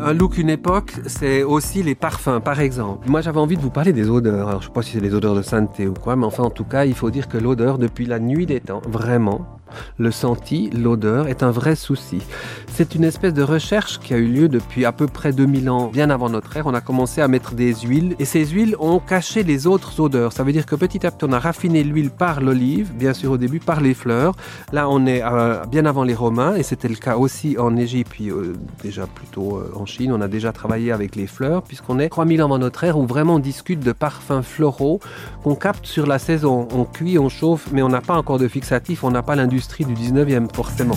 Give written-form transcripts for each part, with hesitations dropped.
Un look, une époque, c'est aussi les parfums, par exemple. Moi, j'avais envie de vous parler des odeurs. Alors, je ne sais pas si c'est les odeurs de sainteté ou quoi, mais enfin, en tout cas, il faut dire que l'odeur, depuis la nuit des temps, vraiment, le senti, l'odeur est un vrai souci. C'est une espèce de recherche qui a eu lieu depuis à peu près 2000 ans, bien avant notre ère. On a commencé à mettre des huiles et ces huiles ont caché les autres odeurs. Ça veut dire que petit à petit, on a raffiné l'huile par l'olive, bien sûr au début, par les fleurs. Là, on est bien avant les Romains et c'était le cas aussi en Égypte, puis déjà plutôt en Chine. On a déjà travaillé avec les fleurs puisqu'on est 3000 ans avant notre ère où vraiment on discute de parfums floraux qu'on capte sur la saison. On cuit, on chauffe, mais on n'a pas encore de fixatif, on n'a pas l'industrie du 19e forcément.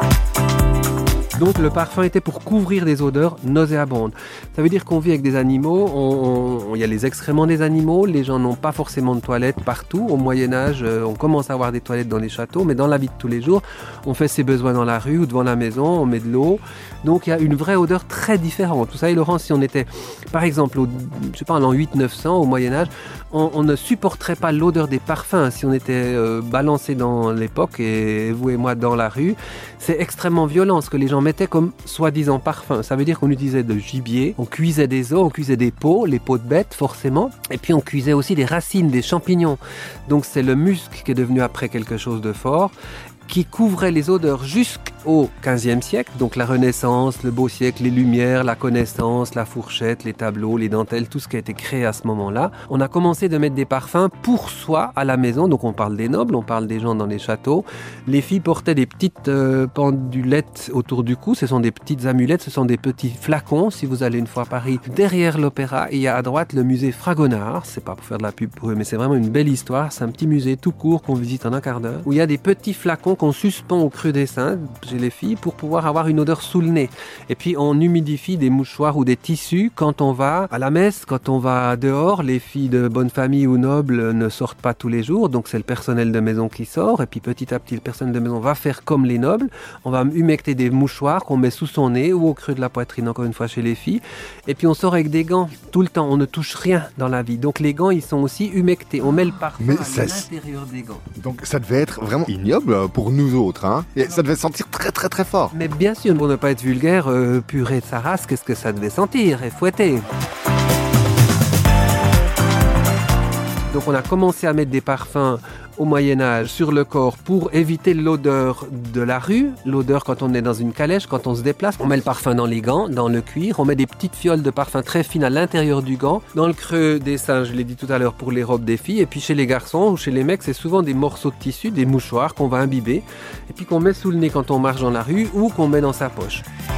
Donc le parfum était pour couvrir des odeurs nauséabondes. Ça veut dire qu'on vit avec des animaux, il y a les excréments des animaux, les gens n'ont pas forcément de toilettes partout. Au Moyen-Âge, on commence à avoir des toilettes dans les châteaux, mais dans la vie de tous les jours, on fait ses besoins dans la rue ou devant la maison, on met de l'eau. Donc il y a une vraie odeur très différente. Vous savez Laurent, si on était par exemple en l'an 800-900 au Moyen-Âge, on ne supporterait pas l'odeur des parfums si on était balancé dans l'époque et vous et moi dans la rue. C'est extrêmement violent ce que les gens mettaient comme soi-disant parfum. Ça veut dire qu'on utilisait de gibier, on cuisait des os, on cuisait des peaux, les peaux de bêtes forcément, et puis on cuisait aussi des racines, des champignons. Donc c'est le musc qui est devenu après quelque chose de fort, qui couvrait les odeurs jusqu'au XVe siècle, donc la Renaissance, le beau siècle, les Lumières, la connaissance, la fourchette, les tableaux, les dentelles, tout ce qui a été créé à ce moment-là. On a commencé de mettre des parfums pour soi à la maison, donc on parle des nobles, on parle des gens dans les châteaux. Les filles portaient des petites pendulettes autour du cou, ce sont des petites amulettes, ce sont des petits flacons. Si vous allez une fois à Paris, derrière l'Opéra, il y a à droite le musée Fragonard, c'est pas pour faire de la pub pour eux, mais c'est vraiment une belle histoire, c'est un petit musée tout court qu'on visite en un quart d'heure, où il y a des petits flacons qu'on suspend au creux des seins chez les filles pour pouvoir avoir une odeur sous le nez. Et puis on humidifie des mouchoirs ou des tissus quand on va à la messe, quand on va dehors. Les filles de bonne famille ou nobles ne sortent pas tous les jours, donc c'est le personnel de maison qui sort. Et puis petit à petit, le personnel de maison va faire comme les nobles. On va humecter des mouchoirs qu'on met sous son nez ou au creux de la poitrine, encore une fois chez les filles. Et puis on sort avec des gants tout le temps. On ne touche rien dans la vie. Donc les gants, ils sont aussi humectés. On met le parfum à l'intérieur des gants. Donc ça devait être vraiment ignoble pour nous autres, hein. Et ça devait sentir très très très fort. Mais bien sûr, pour ne pas être vulgaire, purée de sa race, qu'est-ce que ça devait sentir et fouetter. Donc on a commencé à mettre des parfums au Moyen-Âge sur le corps pour éviter l'odeur de la rue, l'odeur quand on est dans une calèche, quand on se déplace. On met le parfum dans les gants, dans le cuir, on met des petites fioles de parfum très fines à l'intérieur du gant, dans le creux des seins, je l'ai dit tout à l'heure, pour les robes des filles, et puis chez les garçons ou chez les mecs, c'est souvent des morceaux de tissu, des mouchoirs qu'on va imbiber, et puis qu'on met sous le nez quand on marche dans la rue ou qu'on met dans sa poche.